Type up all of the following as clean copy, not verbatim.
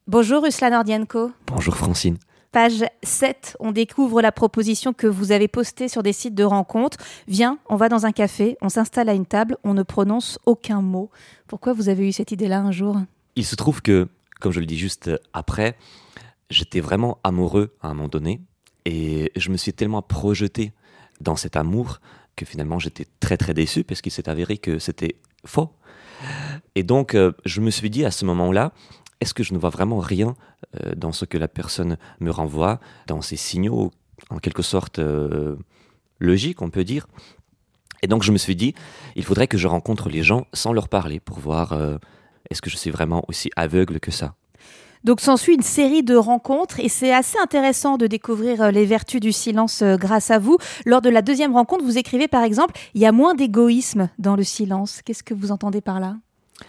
Bonjour Ruslan Ordienko. Bonjour Francine. Page 7, on découvre la proposition que vous avez postée sur des sites de rencontres. Viens, on va dans un café, on s'installe à une table, on ne prononce aucun mot. Pourquoi vous avez eu cette idée-là un jour ? Il se trouve que, comme je le dis juste après, j'étais vraiment amoureux à un moment donné et je me suis tellement projeté dans cet amour que finalement j'étais très très déçu parce qu'il s'est avéré que c'était faux. Et donc je me suis dit à ce moment-là, est-ce que je ne vois vraiment rien dans ce que la personne me renvoie, dans ces signaux en quelque sorte logiques, on peut dire. Et donc je me suis dit, il faudrait que je rencontre les gens sans leur parler pour voir est-ce que je suis vraiment aussi aveugle que ça. Donc s'ensuit une série de rencontres et c'est assez intéressant de découvrir les vertus du silence grâce à vous. Lors de la deuxième rencontre, vous écrivez par exemple « Il y a moins d'égoïsme dans le silence ». Qu'est-ce que vous entendez par là ?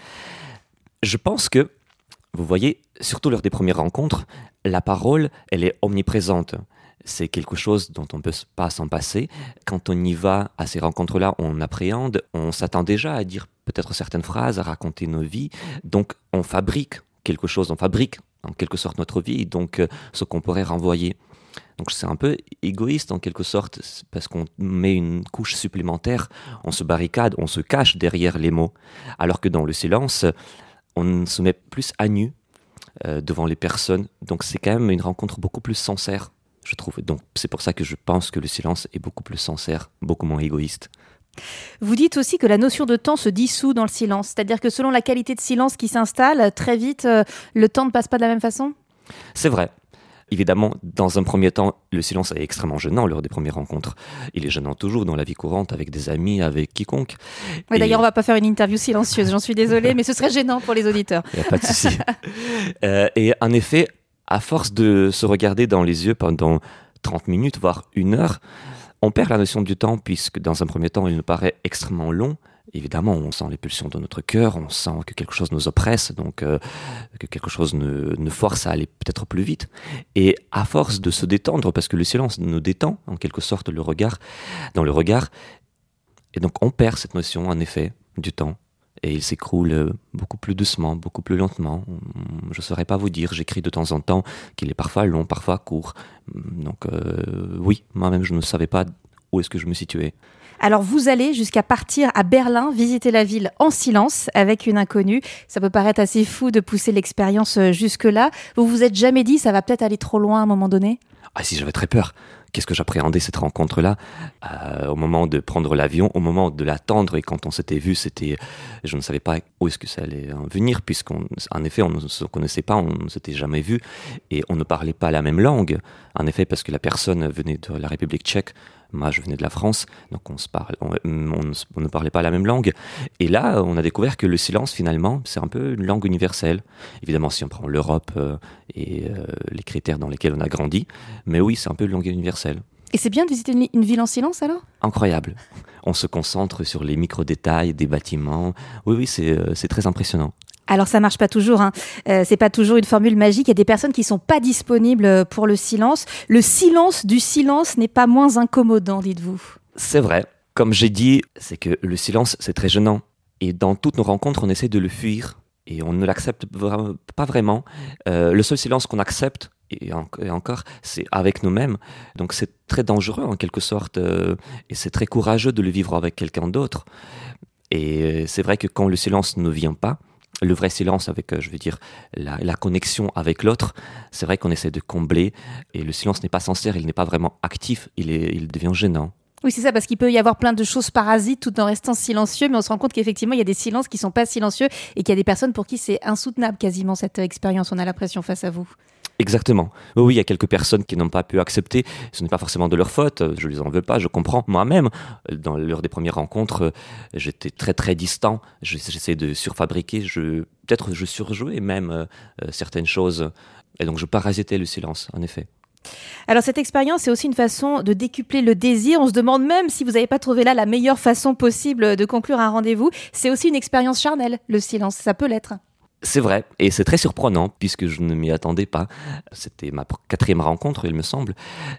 Je pense que, vous voyez, surtout lors des premières rencontres, la parole, elle est omniprésente. C'est quelque chose dont on ne peut pas s'en passer. Quand on y va à ces rencontres-là, on appréhende, on s'attend déjà à dire peut-être certaines phrases, à raconter nos vies. Donc on fabrique quelque chose, on fabrique en quelque sorte notre vie, donc ce qu'on pourrait renvoyer. Donc c'est un peu égoïste en quelque sorte, parce qu'on met une couche supplémentaire, on se barricade, on se cache derrière les mots. Alors que dans le silence, on se met plus à nu devant les personnes. Donc c'est quand même une rencontre beaucoup plus sincère, je trouve. Donc c'est pour ça que je pense que le silence est beaucoup plus sincère, beaucoup moins égoïste. Vous dites aussi que la notion de temps se dissout dans le silence, c'est-à-dire que selon la qualité de silence qui s'installe, très vite, le temps ne passe pas de la même façon ? C'est vrai. Évidemment, dans un premier temps, le silence est extrêmement gênant lors des premières rencontres. Il est gênant toujours dans la vie courante, avec des amis, avec quiconque. Oui, d'ailleurs, on ne va pas faire une interview silencieuse, j'en suis désolée, mais ce serait gênant pour les auditeurs. Il n'y a pas de souci. Et en effet, à force de se regarder dans les yeux pendant 30 minutes, voire 1 heure, on perd la notion du temps, puisque dans un premier temps, il nous paraît extrêmement long. Évidemment, on sent les pulsions de notre cœur, on sent que quelque chose nous oppresse, donc que quelque chose nous force à aller peut-être plus vite. Et à force de se détendre, parce que le silence nous détend, en quelque sorte, dans le regard, et donc on perd cette notion, en effet, du temps. Et il s'écroule beaucoup plus doucement, beaucoup plus lentement. Je ne saurais pas vous dire, j'écris de temps en temps qu'il est parfois long, parfois court. Donc oui, moi-même je ne savais pas où est-ce que je me situais. Alors vous allez jusqu'à partir à Berlin, visiter la ville en silence avec une inconnue. Ça peut paraître assez fou de pousser l'expérience jusque-là. Vous vous êtes jamais dit ça va peut-être aller trop loin à un moment donné ? Ah si, j'avais très peur. Qu'est-ce que j'appréhendais cette rencontre-là au moment de prendre l'avion, au moment de l'attendre, et quand on s'était vu, je ne savais pas où est-ce que ça allait en venir, puisqu'en effet, on ne se connaissait pas, on ne s'était jamais vu, et on ne parlait pas la même langue. En effet, parce que la personne venait de la République tchèque, moi je venais de la France, donc on ne parlait pas la même langue. Et là, on a découvert que le silence, finalement, c'est un peu une langue universelle. Évidemment, si on prend l'Europe et les critères dans lesquels on a grandi, mais oui, c'est un peu une langue universelle. Et c'est bien de visiter une ville en silence alors ? Incroyable. On se concentre sur les micro-détails des bâtiments. Oui, c'est très impressionnant. Alors ça marche pas toujours, hein. C'est pas toujours une formule magique. Il y a des personnes qui sont pas disponibles pour le silence. Le silence du silence n'est pas moins incommodant, dites-vous. C'est vrai. Comme j'ai dit, c'est que le silence, c'est très gênant. Et dans toutes nos rencontres, on essaie de le fuir. Et on ne l'accepte pas vraiment. Le seul silence qu'on accepte, et encore, c'est avec nous-mêmes. Donc c'est très dangereux en quelque sorte. Et c'est très courageux de le vivre avec quelqu'un d'autre. Et c'est vrai que quand le silence ne vient pas, le vrai silence avec, je veux dire, la connexion avec l'autre, c'est vrai qu'on essaie de combler. Et le silence n'est pas sincère, il n'est pas vraiment actif, il devient gênant. Oui, c'est ça, parce qu'il peut y avoir plein de choses parasites tout en restant silencieux, mais on se rend compte qu'effectivement, il y a des silences qui sont pas silencieux et qu'il y a des personnes pour qui c'est insoutenable quasiment cette expérience, on a l'impression face à vous. Exactement. Oui, il y a quelques personnes qui n'ont pas pu accepter. Ce n'est pas forcément de leur faute. Je ne les en veux pas. Je comprends. Moi-même, lors des premières rencontres, j'étais très, très distant. J'essayais de surfabriquer. Peut-être je surjouais même certaines choses. Et donc, je parasitais le silence, en effet. Alors cette expérience, c'est aussi une façon de décupler le désir. On se demande même si vous n'avez pas trouvé là la meilleure façon possible de conclure un rendez-vous. C'est aussi une expérience charnelle, le silence. Ça peut l'être. C'est vrai, et c'est très surprenant puisque je ne m'y attendais pas. C'était ma 4e rencontre, il me semble,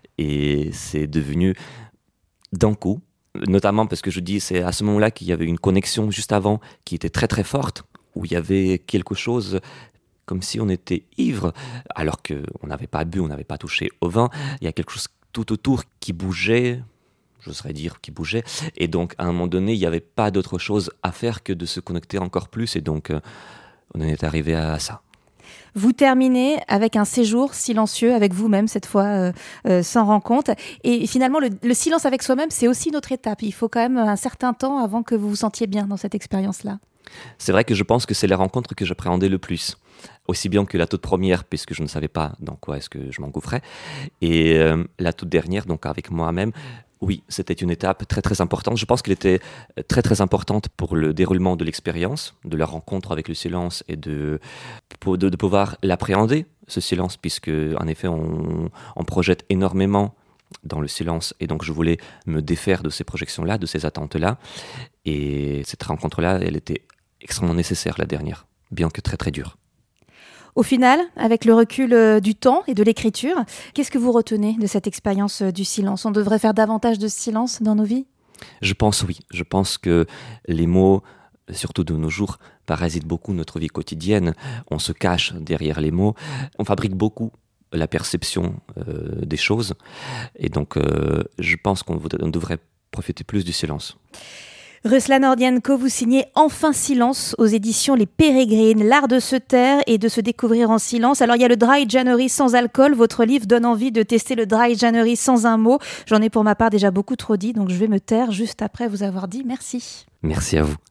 et c'est devenu d'un coup, notamment parce que je dis c'est à ce moment-là qu'il y avait une connexion juste avant qui était très très forte, où il y avait quelque chose comme si on était ivre, alors qu'on n'avait pas bu, on n'avait pas touché au vin. Il y a quelque chose tout autour qui bougeait, j'oserais dire qui bougeait, et donc à un moment donné, il n'y avait pas d'autre chose à faire que de se connecter encore plus, et donc on en est arrivé à ça. Vous terminez avec un séjour silencieux avec vous-même, cette fois sans rencontre. Et finalement, le silence avec soi-même, c'est aussi notre étape. Il faut quand même un certain temps avant que vous vous sentiez bien dans cette expérience-là. C'est vrai que je pense que c'est la rencontre que j'appréhendais le plus, aussi bien que la toute première, puisque je ne savais pas dans quoi est-ce que je m'engouffrais, et la toute dernière, donc avec moi-même. Oui, c'était une étape très très importante. Je pense qu'elle était très très importante pour le déroulement de l'expérience, de la rencontre avec le silence et de pouvoir l'appréhender, ce silence, puisque en effet on projette énormément dans le silence, et donc je voulais me défaire de ces projections-là, de ces attentes-là, et cette rencontre-là, elle était extrêmement nécessaire, la dernière, bien que très très dure. Au final, avec le recul du temps et de l'écriture, qu'est-ce que vous retenez de cette expérience du silence ? On devrait faire davantage de silence dans nos vies ? Je pense oui. Je pense que les mots, surtout de nos jours, parasitent beaucoup notre vie quotidienne. On se cache derrière les mots. On fabrique beaucoup la perception des choses. Et donc, je pense qu'on devrait profiter plus du silence. Ruslan Ordienko, vous signez Enfin Silence aux éditions Les Pérégrines, l'art de se taire et de se découvrir en silence. Alors il y a le Dry January sans alcool, votre livre donne envie de tester le Dry January sans un mot. J'en ai pour ma part déjà beaucoup trop dit, donc je vais me taire juste après vous avoir dit merci. Merci à vous.